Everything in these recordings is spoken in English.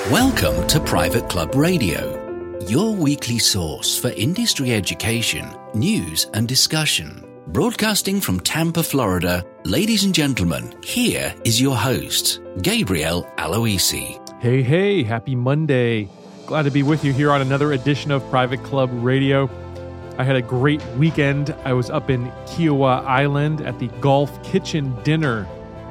Welcome to Private Club Radio, your weekly source for industry education, news and discussion. Broadcasting from Tampa, Florida, ladies and gentlemen, here is your host, Gabriel Aloisi. Hey, happy Monday. Glad to be with you here on another edition of Private Club Radio. I had a great weekend. I was up in Kiawah Island at the Gulf Kitchen Dinner.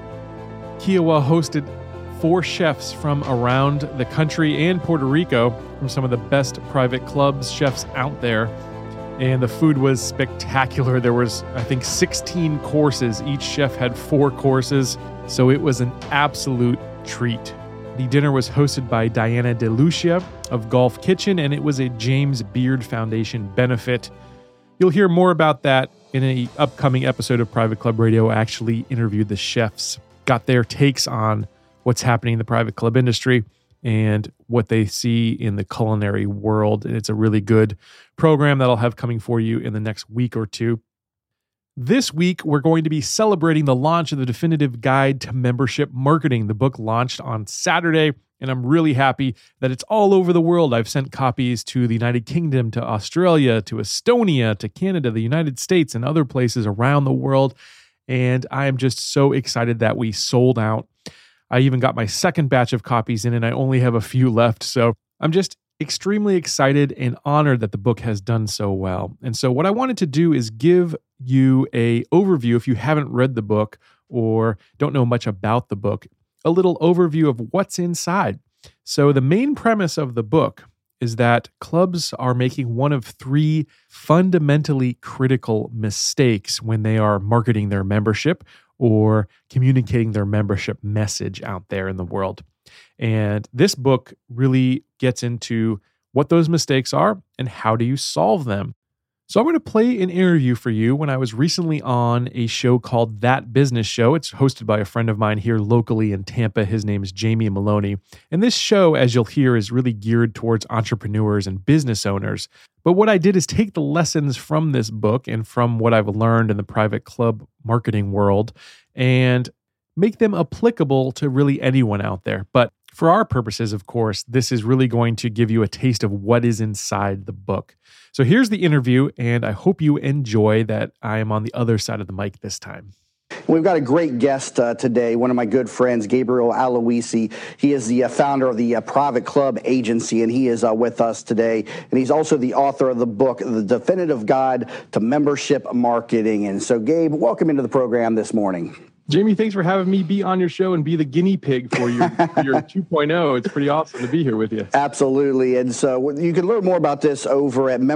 Kiawah hosted 4 chefs from around the country and Puerto Rico, from some of the best private clubs chefs out there. And the food was spectacular. There was, I think, 16 courses. Each chef had 4 courses, so it was an absolute treat. The dinner was hosted by Diana DeLucia of Gulf Kitchen, and it was a James Beard Foundation benefit. You'll hear more about that in an upcoming episode of Private Club Radio. I actually interviewed the chefs, got their takes on what's happening in the private club industry and what they see in the culinary world. And it's a really good program that I'll have coming for you in the next week or two. This week, we're going to be celebrating the launch of the Definitive Guide to Membership Marketing. The book launched on Saturday, and I'm really happy that it's all over the world. I've sent copies to the United Kingdom, to Australia, to Estonia, to Canada, the United States, and other places around the world. And I am just so excited that we sold out. I even got my second batch of copies in, and I only have a few left. So I'm just extremely excited and honored that the book has done so well. And so what I wanted to do is give you an overview, if you haven't read the book or don't know much about the book, a little overview of what's inside. So the main premise of the book is that clubs are making one of 3 fundamentally critical mistakes when they are marketing their membership or communicating their membership message out there in the world. And this book really gets into what those mistakes are and how do you solve them. So I'm going to play an interview for you when I was recently on a show called That Business Show. It's hosted by a friend of mine here locally in Tampa. His name is Jamie Maloney. And this show, as you'll hear, is really geared towards entrepreneurs and business owners. But what I did is take the lessons from this book and from what I've learned in the private club marketing world and make them applicable to really anyone out there. But for our purposes, of course, this is really going to give you a taste of what is inside the book. So here's the interview, and I hope you enjoy that I am on the other side of the mic this time. We've got a great guest today, one of my good friends, Gabriel Aloisi. He is the founder of the Private Club Agency, and he is with us today. And he's also the author of the book, The Definitive Guide to Membership Marketing. And so, Gabe, welcome into the program this morning. Jamie, thanks for having me be on your show and be the guinea pig for your 2.0. It's pretty awesome to be here with you. Absolutely. And so you can learn more about this over at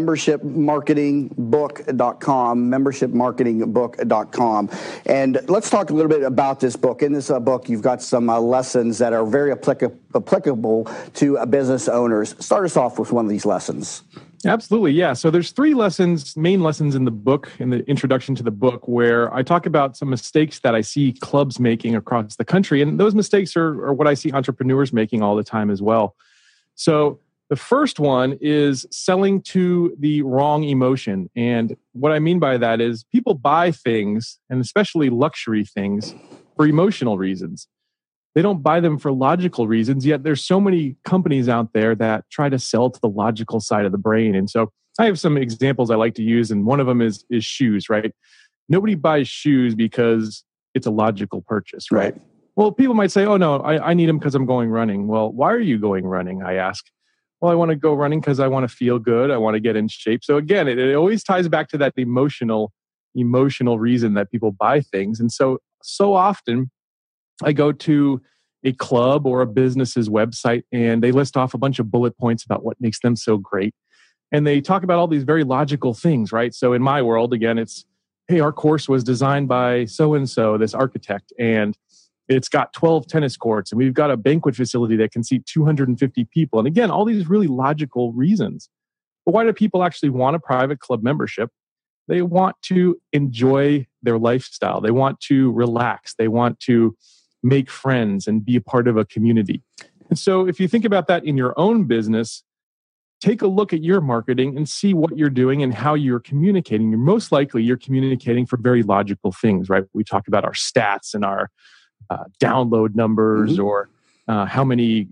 membershipmarketingbook.com, membershipmarketingbook.com. And let's talk a little bit about this book. In this book, you've got some lessons that are very applicable to business owners. Start us off with one of these lessons. Absolutely, yeah. So there's 3 main lessons in the book, in the introduction to the book, where I talk about some mistakes that I see clubs making across the country. And those mistakes are what I see entrepreneurs making all the time as well. So the first one is selling to the wrong emotion. And what I mean by that is people buy things, and especially luxury things, for emotional reasons. They don't buy them for logical reasons, yet there's so many companies out there that try to sell to the logical side of the brain. And so I have some examples I like to use, and one of them is shoes, right? Nobody buys shoes because it's a logical purchase, right? Well, people might say, oh, no, I need them because I'm going running. Well, why are you going running, I ask? Well, I want to go running because I want to feel good. I want to get in shape. So again, it always ties back to that emotional reason that people buy things. And so often, I go to a club or a business's website and they list off a bunch of bullet points about what makes them so great. And they talk about all these very logical things, right? So in my world, again, it's, hey, our course was designed by so-and-so, this architect, and it's got 12 tennis courts, and we've got a banquet facility that can seat 250 people. And again, all these really logical reasons. But why do people actually want a private club membership? They want to enjoy their lifestyle. They want to relax. They want to make friends and be a part of a community. And so if you think about that in your own business, take a look at your marketing and see what you're doing and how you're communicating. Most likely you're communicating for very logical things, right? We talk about our stats and our download numbers or how many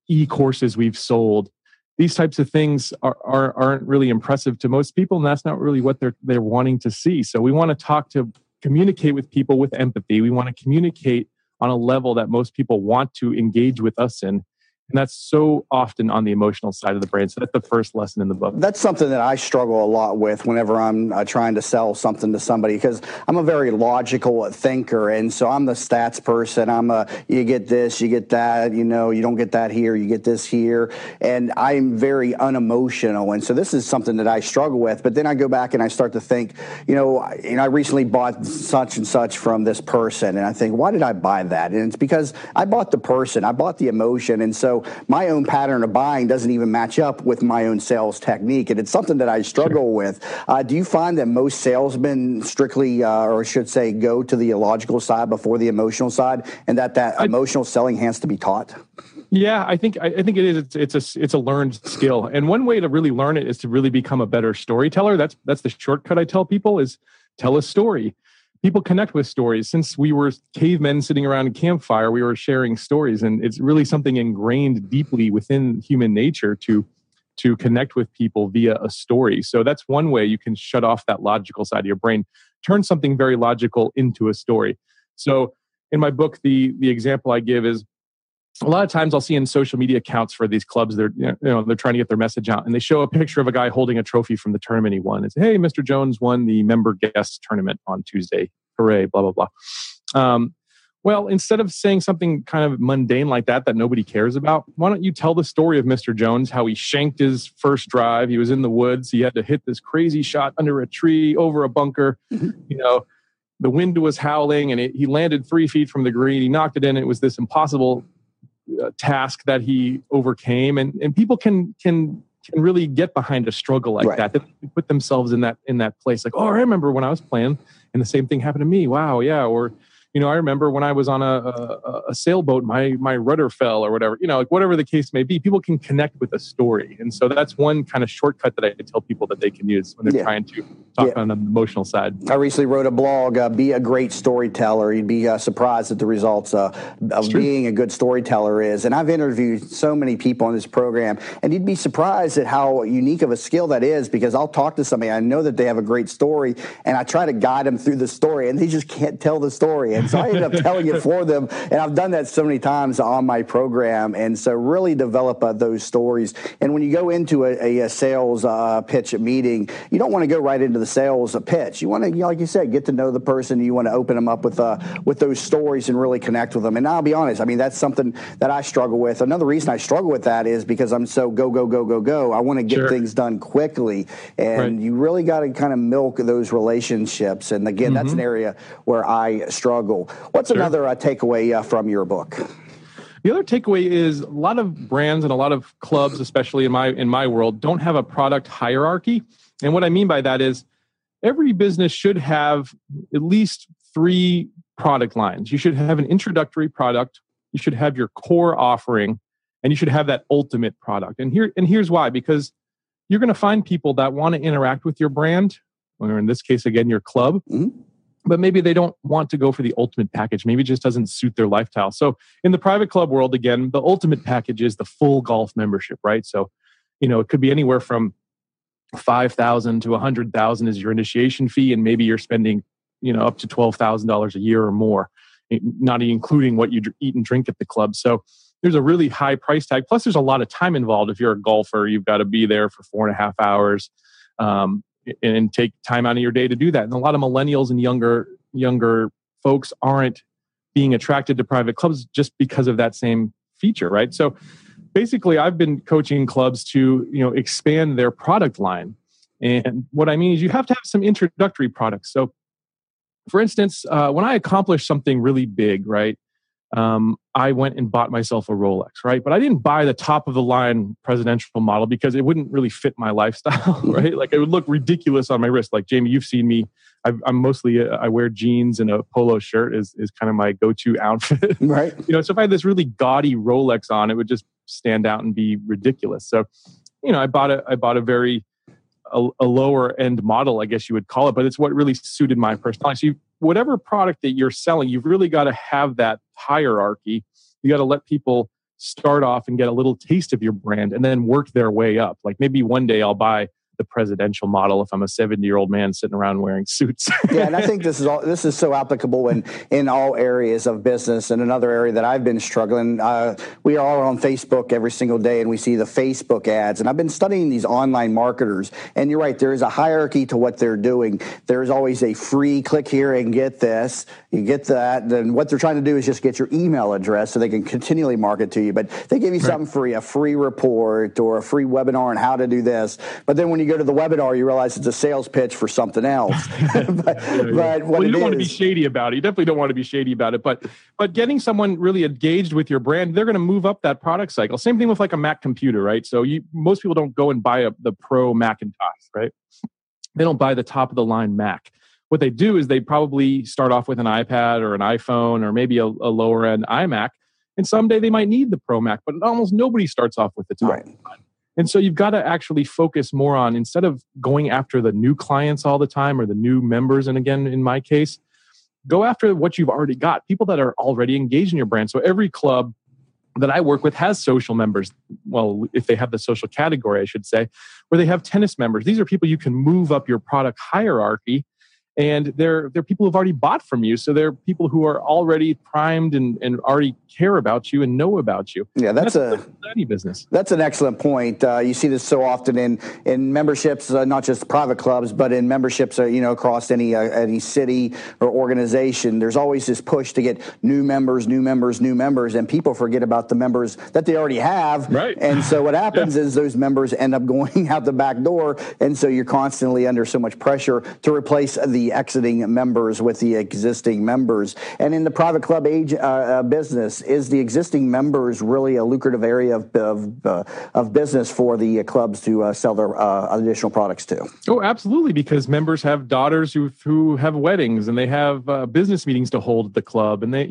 e-courses we've sold. These types of things aren't really impressive to most people, and that's not really what they're wanting to see. So we want to communicate with people with empathy. We want to communicate on a level that most people want to engage with us in. And that's so often on the emotional side of the brain. So that's the first lesson in the book. That's something that I struggle a lot with whenever I'm trying to sell something to somebody, because I'm a very logical thinker. And so I'm the stats person. You get this, you get that, you don't get that here, you get this here. And I'm very unemotional. And so this is something that I struggle with. But then I go back and I start to think, I recently bought such and such from this person. And I think, why did I buy that? And it's because I bought the person, I bought the emotion. And so my own pattern of buying doesn't even match up with my own sales technique, and it's something that I struggle with. Do you find that most salesmen strictly, or I should say, go to the logical side before the emotional side, and that emotional selling has to be taught? Yeah, I think it is. It's a learned skill, and one way to really learn it is to really become a better storyteller. That's the shortcut I tell people: is tell a story. People connect with stories. Since we were cavemen sitting around a campfire, we were sharing stories, and it's really something ingrained deeply within human nature to connect with people via a story. So that's one way you can shut off that logical side of your brain, turn something very logical into a story. So in my book, the example I give is, a lot of times I'll see in social media accounts for these clubs, they're trying to get their message out, and they show a picture of a guy holding a trophy from the tournament he won. It's, hey, Mr. Jones won the member guest tournament on Tuesday. Hooray, blah, blah, blah. Well, instead of saying something kind of mundane like that nobody cares about, why don't you tell the story of Mr. Jones, how he shanked his first drive. He was in the woods. He had to hit this crazy shot under a tree, over a bunker. The wind was howling, and he landed 3 feet from the green. He knocked it in. It was this impossible task that he overcame, and people can really get behind a struggle like that. They put themselves in that place, like, oh, I remember when I was playing and the same thing happened to me. Wow, yeah. Or I remember when I was on a sailboat, my rudder fell, or whatever. Like whatever the case may be, people can connect with a story, and so that's one kind of shortcut that I tell people that they can use when they're trying to talk on the emotional side. I recently wrote a blog, Be a Great Storyteller. You'd be surprised at the results of being a good storyteller is. And I've interviewed so many people on this program, and you'd be surprised at how unique of a skill that is, because I'll talk to somebody, I know that they have a great story, and I try to guide them through the story, and they just can't tell the story. And so I end up telling it for them. And I've done that so many times on my program. And so really develop those stories. And when you go into a sales pitch meeting, you don't want to go right into the sales pitch. You want to, like you said, get to know the person. You want to open them up with those stories and really connect with them. And I'll be honest, that's something that I struggle with. Another reason I struggle with that is because I'm so go, go, go, go, go. I want to get things done quickly. And you really got to kind of milk those relationships. And again, that's an area where I struggle. What's another takeaway from your book? The other takeaway is a lot of brands and a lot of clubs, especially in my world, don't have a product hierarchy. And what I mean by that is every business should have at least 3 product lines. You should have an introductory product, you should have your core offering, and you should have that ultimate product. And here's why: because you're going to find people that want to interact with your brand, or in this case, again, your club. But maybe they don't want to go for the ultimate package. Maybe it just doesn't suit their lifestyle. So in the private club world, again, the ultimate package is the full golf membership, right? So, it could be anywhere from $5,000 to $100,000 is your initiation fee, and maybe you're spending, up to $12,000 a year or more, not including what you eat and drink at the club. So there's a really high price tag. Plus, there's a lot of time involved. If you're a golfer, you've got to be there for 4.5 hours. And take time out of your day to do that. And a lot of millennials and younger folks aren't being attracted to private clubs just because of that same feature, right? So basically, I've been coaching clubs to expand their product line. And what I mean is you have to have some introductory products. So for instance, when I accomplished something really big, right, I went and bought myself a Rolex, right? But I didn't buy the top of the line presidential model because it wouldn't really fit my lifestyle, right? Like it would look ridiculous on my wrist. Like Jamie, you've seen me. I'm mostly, I wear jeans and a polo shirt is kind of my go-to outfit. Right. So if I had this really gaudy Rolex on, it would just stand out and be ridiculous. So, I bought a very, a lower end model, I guess you would call it, but it's what really suited my personality. So whatever product that you're selling, you've really got to have that hierarchy. You got to let people start off and get a little taste of your brand and then work their way up. Like maybe one day I'll buy the presidential model if I'm a 70-year-old man sitting around wearing suits. Yeah, and I think this is so applicable in all areas of business. And another area that I've been struggling, we are all on Facebook every single day, and we see the Facebook ads. And I've been studying these online marketers, and you're right, there is a hierarchy to what they're doing. There's always a free click here and get this, you get that. Then what they're trying to do is just get your email address so they can continually market to you. But they give you something free, a free report or a free webinar on how to do this. But then when you go to the webinar, you realize it's a sales pitch for something else. but you don't want to be shady about it. You definitely don't want to be shady about it. But getting someone really engaged with your brand, they're going to move up that product cycle. Same thing with like a Mac computer, right? So most people don't go and buy the Pro Macintosh, right? They don't buy the top of the line Mac. What they do is they probably start off with an iPad or an iPhone or maybe a lower end iMac. And someday they might need the Pro Mac, but almost nobody starts off with the top of the line. And so you've got to actually focus more on, instead of going after the new clients all the time or the new members, and again, in my case, go after what you've already got, people that are already engaged in your brand. So every club that I work with has social members. Well, if they have the social category, I should say, where they have tennis members. These are people you can move up your product hierarchy. And they're people who've already bought from you. So they're people who are already primed and already care about you and know about you. Yeah, that's any business. That's an excellent point. You see this so often in memberships, not just private clubs, but in memberships, across any city or organization. There's always this push to get new members, and people forget about the members that they already have. Right. And so what happens is those members end up going out the back door, and so you're constantly under so much pressure to replace the exiting members with the existing members. And in the private club business, is the existing members really a lucrative area of business for the clubs to sell their additional products to? Oh, absolutely, because members have daughters who have weddings, and they have business meetings to hold at the club, and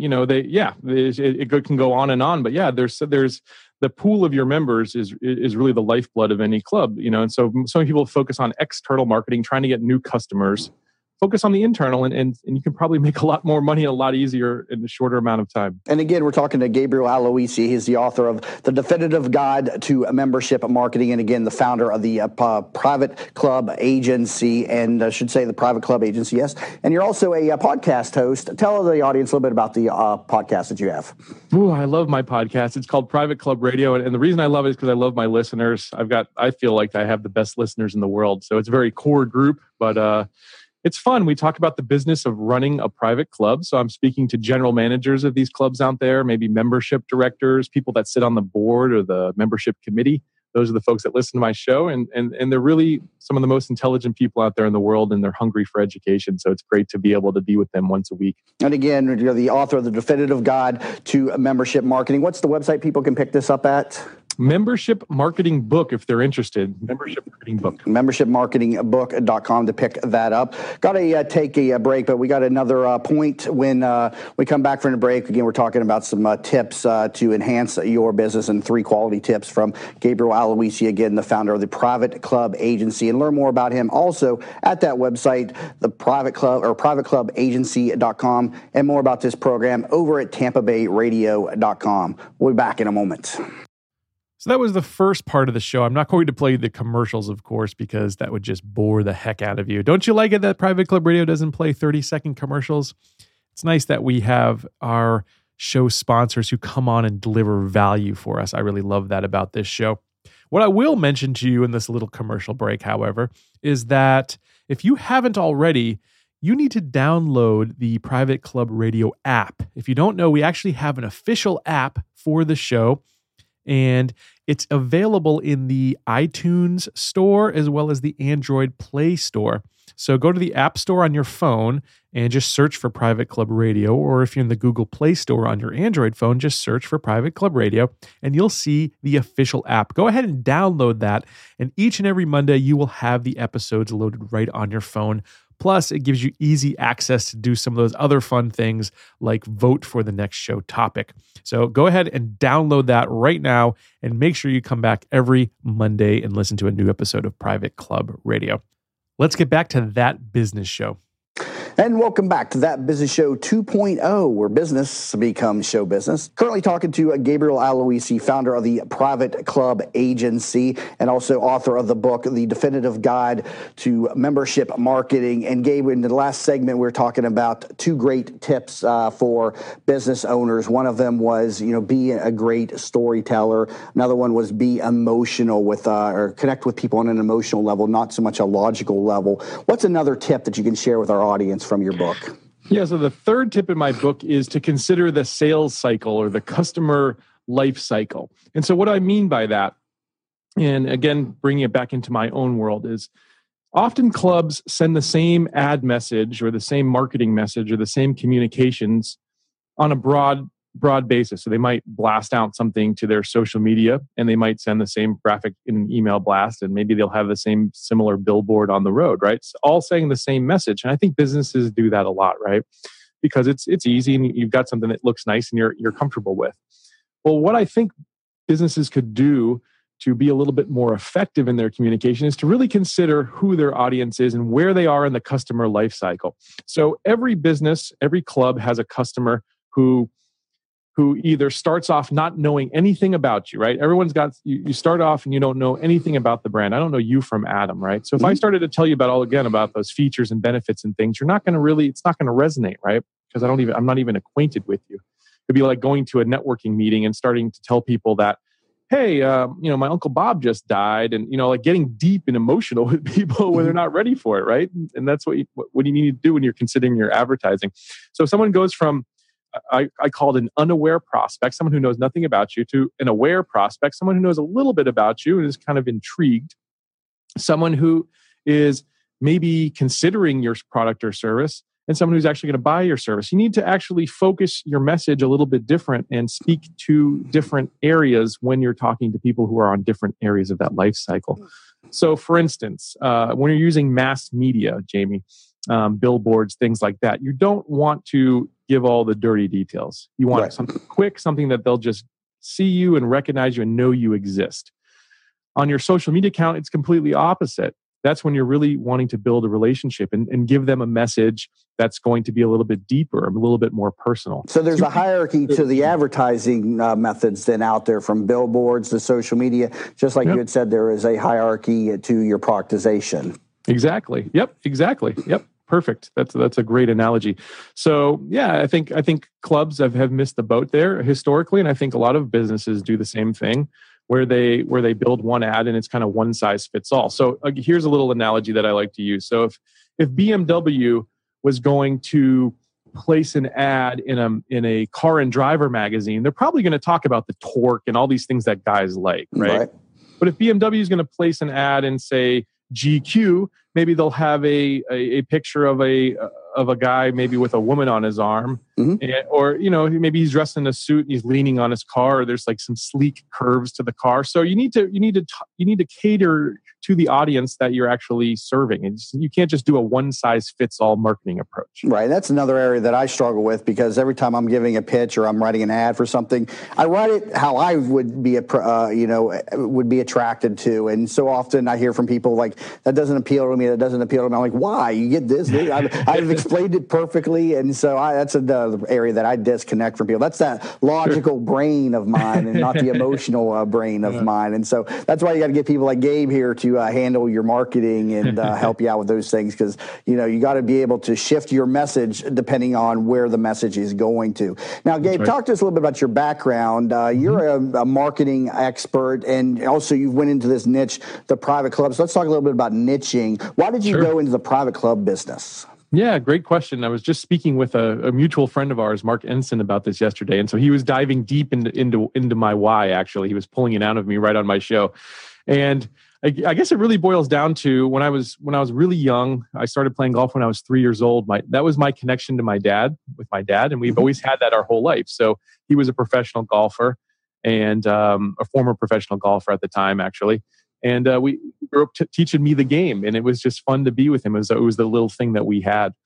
it can go on and on. But yeah, there's the pool of your members is really the lifeblood of any club, and so many people focus on external marketing, trying to get new customers. Focus on the internal, and you can probably make a lot more money a lot easier in a shorter amount of time. And again, we're talking to Gabriel Aloisi. He's the author of The Definitive Guide to Membership Marketing, and again, the founder of the Private Club Agency, and I should say the Private Club Agency, yes. And you're also a podcast host. Tell the audience a little bit about the podcast that you have. Ooh, I love my podcast. It's called Private Club Radio, and the reason I love it is because I love my listeners. I feel like I have the best listeners in the world, so it's a very core group, but it's fun. We talk about the business of running a private club. So I'm speaking to general managers of these clubs out there, maybe membership directors, people that sit on the board or the membership committee. Those are the folks that listen to my show. And they're really some of the most intelligent people out there in the world, and they're hungry for education. So it's great to be able to be with them once a week. And again, you're the author of The Definitive Guide to Membership Marketing. What's the website people can pick this up at? Membership Marketing Book, if they're interested. Membership Marketing Book. Membershipmarketingbook.com to pick that up. Got to take a break, but we got another point when we come back from the break. Again, we're talking about some tips to enhance your business, and 3 quality tips from Gabriel Aloisi, again, the founder of the Private Club Agency. And learn more about him also at that website, the Private Club or privateclubagency.com, and more about this program over at tampabayradio.com. We'll be back in a moment. So that was the first part of the show. I'm not going to play the commercials, of course, because that would just bore the heck out of you. Don't you like it that Private Club Radio doesn't play 30-second commercials? It's nice that we have our show sponsors who come on and deliver value for us. I really love that about this show. What I will mention to you in this little commercial break, however, is that if you haven't already, you need to download the Private Club Radio app. If you don't know, we actually have an official app for the show, and it's available in the iTunes store as well as the Android Play Store. So go to the App Store on your phone and just search for Private Club Radio, or if you're in the Google Play Store on your Android phone, just search for Private Club Radio, and you'll see the official app. Go ahead and download that, and each and every Monday, you will have the episodes loaded right on your phone. Plus, it gives you easy access to do some of those other fun things like vote for the next show topic. So go ahead and download that right now, and make sure you come back every Monday and listen to a new episode of Private Club Radio. Let's get back to that business show. And welcome back to That Business Show 2.0, where business becomes show business. Currently talking to Gabriel Aloisi, founder of the Private Club Agency and also author of the book, The Definitive Guide to Membership Marketing. And Gabe, in the last segment, we were talking about two great tips for business owners. One of them was, be a great storyteller. Another one was be emotional or connect with people on an emotional level, not so much a logical level. What's another tip that you can share with our audience from your book? Yeah, so the third tip in my book is to consider the sales cycle or the customer life cycle. And so what I mean by that, and again, bringing it back into my own world, is often clubs send the same ad message or the same marketing message or the same communications on a broad basis. So they might blast out something to their social media and they might send the same graphic in an email blast, and maybe they'll have the same similar billboard on the road, right? It's all saying the same message. And I think businesses do that a lot, right? Because it's easy and you've got something that looks nice and you're comfortable with. Well, what I think businesses could do to be a little bit more effective in their communication is to really consider who their audience is and where they are in the customer life cycle. So every business, every club has a customer who either starts off not knowing anything about you, right? Everyone's got, you start off and you don't know anything about the brand. I don't know you from Adam, right? So if I started to tell you about those features and benefits and things, it's not going to resonate, right? Because I'm not even acquainted with you. It'd be like going to a networking meeting and starting to tell people that, hey, my Uncle Bob just died, and like getting deep and emotional with people when they're not ready for it, right? And that's what you need to do when you're considering your advertising. So if someone goes from I called an unaware prospect, someone who knows nothing about you, to an aware prospect, someone who knows a little bit about you and is kind of intrigued, someone who is maybe considering your product or service, and someone who's actually going to buy your service. You need to actually focus your message a little bit different and speak to different areas when you're talking to people who are on different areas of that life cycle. So for instance, when you're using mass media, Jamie, billboards, things like that, you don't want to give all the dirty details. You want something quick, something that they'll just see you and recognize you and know you exist. On your social media account, it's completely opposite. That's when you're really wanting to build a relationship and give them a message that's going to be a little bit deeper, a little bit more personal. So there's a hierarchy to the advertising methods then out there, from billboards to social media. Just like you had said, there is a hierarchy to your productization. Exactly. Yep. Perfect. That's a great analogy. So yeah, I think clubs have missed the boat there historically, and I think a lot of businesses do the same thing, where they build one ad and it's kind of one size fits all. So here's a little analogy that I like to use. So if BMW was going to place an ad in a Car and Driver magazine, they're probably going to talk about the torque and all these things that guys like, right? But if BMW is going to place an ad and say GQ, maybe they'll have a picture of a guy maybe with a woman on his arm, or maybe he's dressed in a suit and he's leaning on his car, or there's like some sleek curves to the car. So you need to cater to the audience that you're actually serving, and you can't just do a one size fits all marketing approach. Right. That's another area that I struggle with, because every time I'm giving a pitch or I'm writing an ad for something, I write it how I would be attracted to, and so often I hear from people like, that doesn't appeal to me. That doesn't appeal to me. I'm like, why? You get this. I've explained it perfectly, and so that's another area that I disconnect from people. That's that logical brain of mine, and not the emotional brain of mine. And so that's why you got to get people like Gabe here to handle your marketing and help you out with those things, because you got to be able to shift your message depending on where the message is going to. Now, Gabe, talk to us a little bit about your background. You're a marketing expert, and also you went into this niche, the private clubs. So let's talk a little bit about niching. Why did you go into the private club business? Yeah, great question. I was just speaking with a mutual friend of ours, Mark Ensign, about this yesterday, and so he was diving deep into my why. Actually, he was pulling it out of me right on my show, and I guess it really boils down to when I was really young. I started playing golf when I was 3 years old. That was my connection to my dad, and we've always had that our whole life. So he was a professional golfer and a former professional golfer at the time, actually. And we grew up teaching me the game, and it was just fun to be with him. It was the little thing that we had.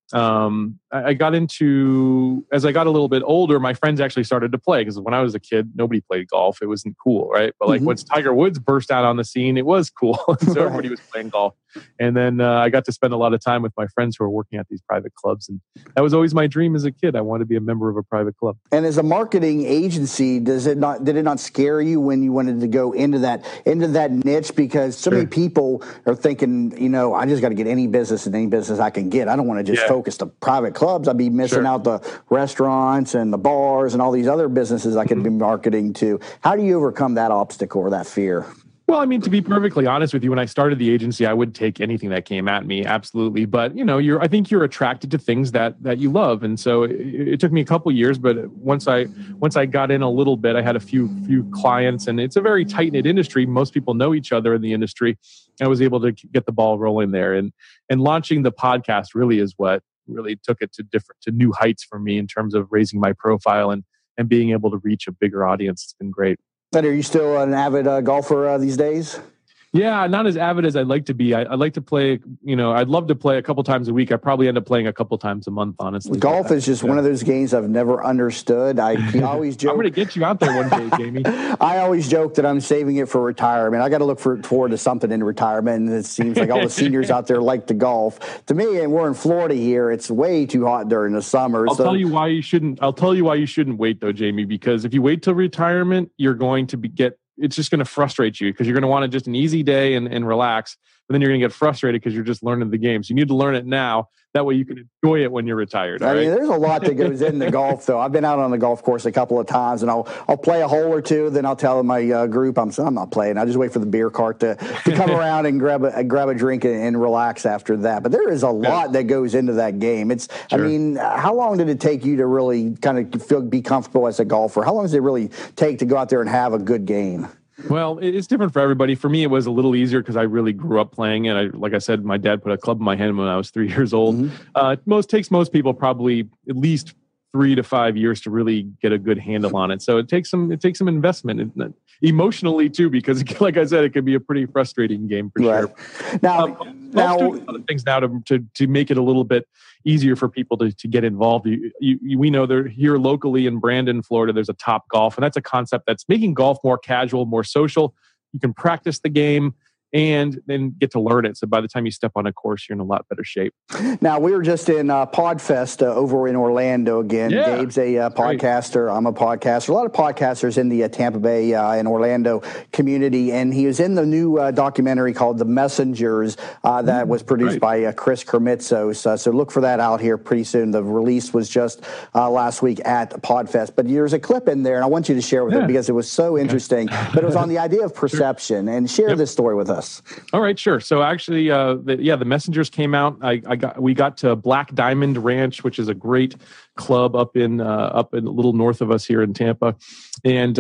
I got into, as I got a little bit older, my friends actually started to play, because when I was a kid, nobody played golf. It wasn't cool, right? But like once Tiger Woods burst out on the scene, it was cool. So everybody was playing golf. And then I got to spend a lot of time with my friends who were working at these private clubs. And that was always my dream as a kid. I wanted to be a member of a private club. And as a marketing agency, did it not scare you when you wanted to go into that niche? Because so many people are thinking, I just got to get any business I can get. I don't want to just focus to private clubs. I'd be missing out the restaurants and the bars and all these other businesses I could be marketing to. How do you overcome that obstacle or that fear? Well, I mean, to be perfectly honest with you, when I started the agency, I would take anything that came at me, absolutely. But I think you're attracted to things that you love, and so it took me a couple years. But once I got in a little bit, I had a few clients, and it's a very tight knit industry. Most people know each other in the industry. I was able to get the ball rolling there, and launching the podcast really is what really took it to new heights for me in terms of raising my profile and being able to reach a bigger audience. It's been great. And are you still an avid golfer these days? Yeah, not as avid as I'd like to be. I like to play, I'd love to play a couple times a week. I probably end up playing a couple times a month, honestly. Golf is just one of those games I've never understood. I always joke. I'm going to get you out there one day, Jamie. I always joke that I'm saving it for retirement. I got to look forward to something in retirement, and it seems like all the seniors out there like to golf. To me, and we're in Florida here, it's way too hot during the summer. I'll tell you why you shouldn't wait, though, Jamie, because if you wait till retirement, you're going to it's just going to frustrate you, because you're going to want just an easy day and relax. But then you're going to get frustrated because you're just learning the game. So you need to learn it now. That way you can enjoy it when you're retired. I mean, there's a lot that goes into golf, though. I've been out on the golf course a couple of times, and I'll play a hole or two. Then I'll tell my group I'm not playing. I just wait for the beer cart to come around and grab a drink and relax after that. But there is a lot that goes into that game. Sure. I mean, how long did it take you to really kind of be comfortable as a golfer? How long does it really take to go out there and have a good game? Well, it's different for everybody. For me, it was a little easier because I really grew up playing it. Like I said, my dad put a club in my hand when I was 3 years old. Takes most people probably at least 3 to 5 years to really get a good handle on it. So it takes some investment, emotionally too, because like I said, it can be a pretty frustrating game for sure. Now, doing other things now to make it a little bit easier for people to get involved. We know they're here locally in Brandon, Florida. There's a Top Golf, and that's a concept that's making golf more casual, more social. You can practice the game and then get to learn it. So by the time you step on a course, you're in a lot better shape. Now, we were just in PodFest over in Orlando again. Yeah, Gabe's a podcaster. Right. I'm a podcaster. A lot of podcasters in the Tampa Bay and Orlando community. And he was in the new documentary called The Messengers that was produced by Chris Kermitzos. So look for that out here pretty soon. The release was just last week at PodFest. But there's a clip in there, and I want you to share with it because it was so interesting. But it was on the idea of perception. And share this story with us. All right, sure. So actually, the Messengers came out. We got to Black Diamond Ranch, which is a great club up in a little north of us here in Tampa. And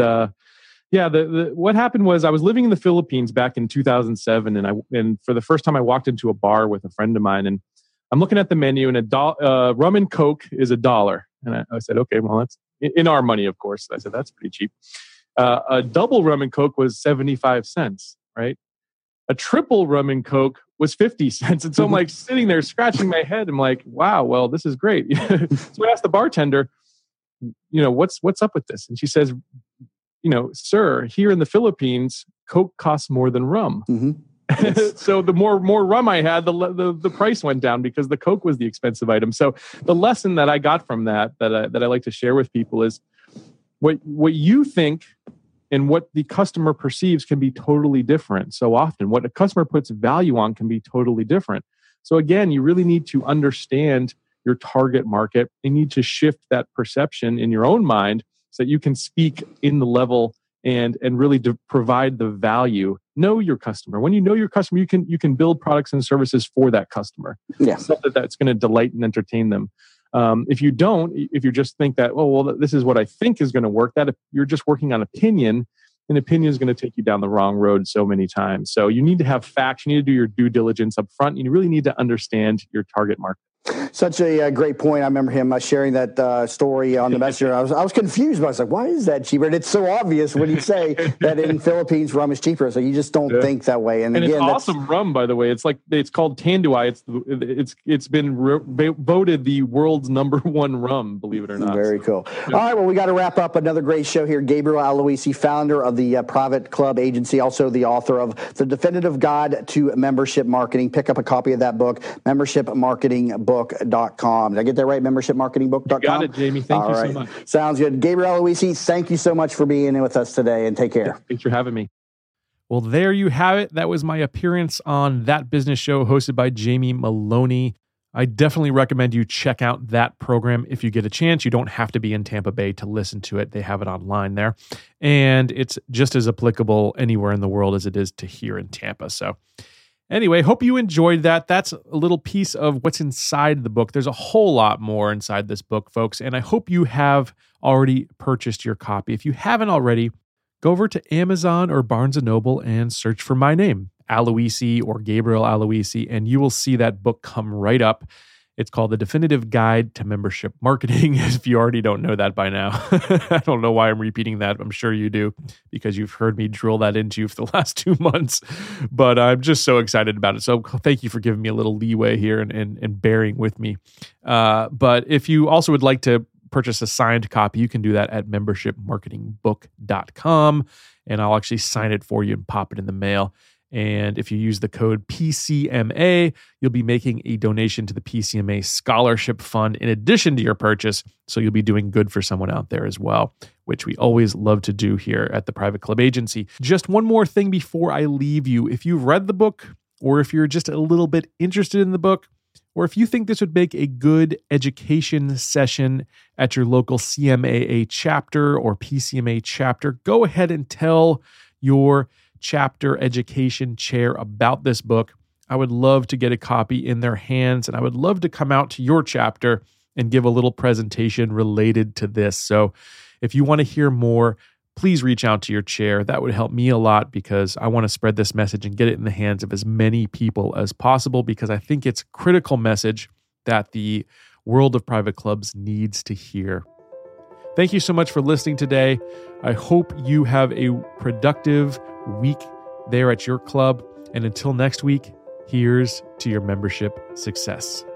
what happened was I was living in the Philippines back in 2007, and for the first time I walked into a bar with a friend of mine, and I'm looking at the menu, and rum and Coke is $1. And I said, okay, well, that's in our money, of course. I said, that's pretty cheap. A double rum and Coke was 75 cents, right? A triple rum and Coke was 50 cents. And so I'm like sitting there scratching my head. I'm like, wow, well, this is great. So I asked the bartender, what's up with this? And she says, sir, here in the Philippines, Coke costs more than rum. So the more rum I had, the price went down because the Coke was the expensive item. So the lesson that I got from that I like to share with people is what you think and what the customer perceives can be totally different. So often what a customer puts value on can be totally different. So again, you really need to understand your target market. You need to shift that perception in your own mind so that you can speak in the level and really provide the value. Know your customer. When you know your customer, you can build products and services for that customer. Yeah. So that's going to delight and entertain them. If you just think that, this is what I think is going to work, that if you're just working on opinion, and opinion is going to take you down the wrong road so many times. So you need to have facts. You need to do your due diligence up front. You really need to understand your target market. Such a great point. I remember him sharing that story on the Messenger. I was confused, but I was like, why is that cheaper? And it's so obvious when you say that in Philippines rum is cheaper. So you just don't think that way. And again, it's awesome rum, by the way. It's called Tanduay. It's been voted the world's #1 rum, believe it or not. Very cool. All right, well, we got to wrap up another great show here. Gabriel Aloisi, founder of the Private Club Agency, also the author of The Definitive Guide to Membership Marketing. Pick up a copy of that book, membershipmarketingbook.com. Did I get that right? Membershipmarketingbook.com? You got it, Jamie. Thank you so much. Sounds good. Gabriel Aloisi, thank you so much for being in with us today, and take care. Thanks for having me. Well, there you have it. That was my appearance on That Business Show hosted by Jamie Maloney. I definitely recommend you check out that program if you get a chance. You don't have to be in Tampa Bay to listen to it. They have it online there. And it's just as applicable anywhere in the world as it is to here in Tampa. So anyway, hope you enjoyed that. That's a little piece of what's inside the book. There's a whole lot more inside this book, folks. And I hope you have already purchased your copy. If you haven't already, go over to Amazon or Barnes & Noble and search for my name, Aloisi or Gabriel Aloisi, and you will see that book come right up. It's called The Definitive Guide to Membership Marketing, if you already don't know that by now. I don't know why I'm repeating that. I'm sure you do, because you've heard me drill that into you for the last 2 months. But I'm just so excited about it. So thank you for giving me a little leeway here and bearing with me. But if you also would like to purchase a signed copy, you can do that at membershipmarketingbook.com, and I'll actually sign it for you and pop it in the mail. And if you use the code PCMA, you'll be making a donation to the PCMA Scholarship Fund in addition to your purchase. So you'll be doing good for someone out there as well, which we always love to do here at the Private Club Agency. Just one more thing before I leave you. If you've read the book, or if you're just a little bit interested in the book, or if you think this would make a good education session at your local CMAA chapter or PCMA chapter, go ahead and tell your chapter education chair about this book. I would love to get a copy in their hands, and I would love to come out to your chapter and give a little presentation related to this. So if you want to hear more, please reach out to your chair. That would help me a lot, because I want to spread this message and get it in the hands of as many people as possible, because I think it's a critical message that the world of private clubs needs to hear. Thank you so much for listening today. I hope you have a productive week there at your club. And until next week, here's to your membership success.